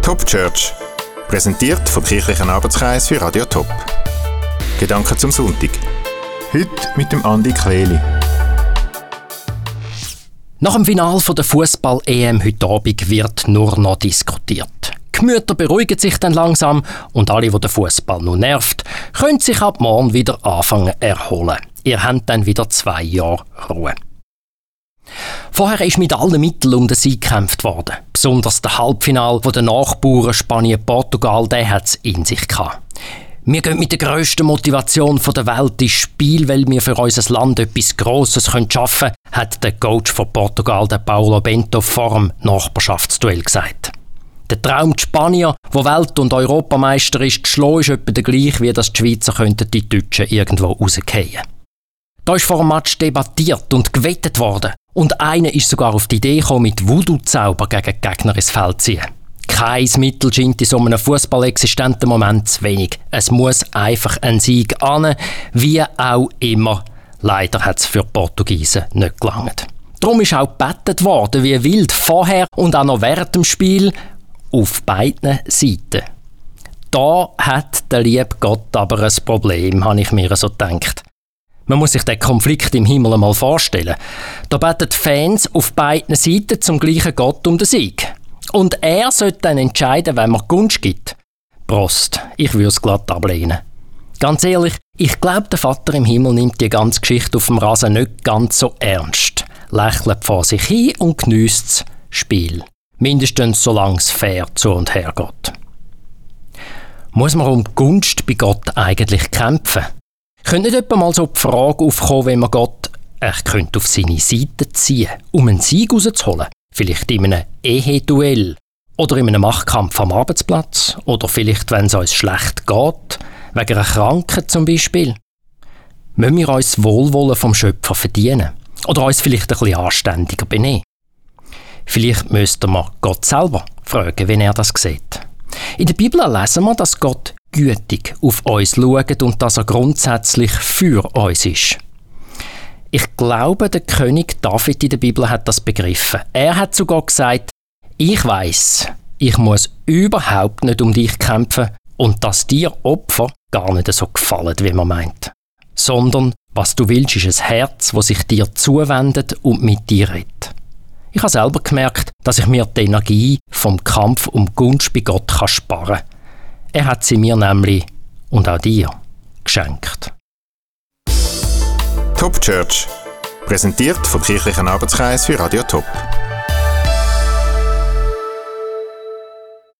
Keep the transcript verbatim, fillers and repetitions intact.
Top Church, präsentiert vom Kirchlichen Arbeitskreis für Radio Top. Gedanken zum Sonntag. Heute mit dem Andi Kleli. Nach dem Finale der Fußball-E M heute Abend wird nur noch diskutiert. Die Gemüter beruhigen sich dann langsam und alle, die der Fußball noch nervt, können sich ab morgen wieder anfangen erholen. Ihr habt dann wieder zwei Jahre Ruhe. Vorher ist mit allen Mitteln um den Sieg gekämpft worden. Besonders das Halbfinale der Nachbarn Spanien-Portugal, der hat es in sich gehabt. Wir gehen mit der grössten Motivation der Welt ins Spiel, weil wir für unser Land etwas Grosses schaffen können, hat der Coach von Portugal, der Paulo Bento, vor dem Nachbarschaftsduell gesagt. Der Traum der Spanier, der Welt- und Europameister ist, zu schlagen, ist etwa der gleiche, wie das die Schweizer könnten die Deutschen irgendwo rausgehen. Da ist vor dem Match debattiert und gewettet worden. Und einer ist sogar auf die Idee gekommen, mit Voodoo-Zauber gegen die Gegner ins Feld zu ziehen. Kein Mittel scheint in so einem fußballexistenten Moment zu wenig. Es muss einfach ein Sieg an, wie auch immer. Leider hat es für die Portugiesen nicht gelangt. Darum ist auch gebettet worden, wie wild, vorher und auch noch während dem Spiel, auf beiden Seiten. Da hat der liebe Gott aber ein Problem, habe ich mir so gedacht. Man muss sich den Konflikt im Himmel einmal vorstellen. Da beten Fans auf beiden Seiten zum gleichen Gott um den Sieg. Und er sollte dann entscheiden, wenn man Gunst gibt. Prost, ich würde es glatt ablehnen. Ganz ehrlich, ich glaube, der Vater im Himmel nimmt die ganze Geschichte auf dem Rasen nicht ganz so ernst. Lächelt vor sich hin und geniesst das Spiel. Mindestens solange es fair zu und her geht. Muss man um Gunst bei Gott eigentlich kämpfen? Könnte nicht etwa mal so die Frage aufkommen, wenn man Gott er könnte auf seine Seite ziehen, um einen Sieg rauszuholen? Vielleicht in einem Eheduell oder in einem Machtkampf am Arbeitsplatz oder vielleicht, wenn es uns schlecht geht, wegen einer Krankheit zum Beispiel. Müssen wir uns das Wohlwollen vom Schöpfer verdienen oder uns vielleicht ein bisschen anständiger benehmen? Vielleicht müssten wir Gott selber fragen, wenn er das sieht. In der Bibel lesen wir, dass Gott gütig auf uns schaut und dass er grundsätzlich für uns ist. Ich glaube, der König David in der Bibel hat das begriffen. Er hat sogar gesagt, ich weiss, ich muss überhaupt nicht um dich kämpfen und dass dir Opfer gar nicht so gefallen, wie man meint. Sondern, was du willst, ist ein Herz, das sich dir zuwendet und mit dir redet. Ich habe selber gemerkt, dass ich mir die Energie vom Kampf um Gunst bei Gott kann sparen kann. Er hat sie mir nämlich, und auch dir, geschenkt. Top Church, präsentiert vom Kirchlichen Arbeitskreis für Radio Top.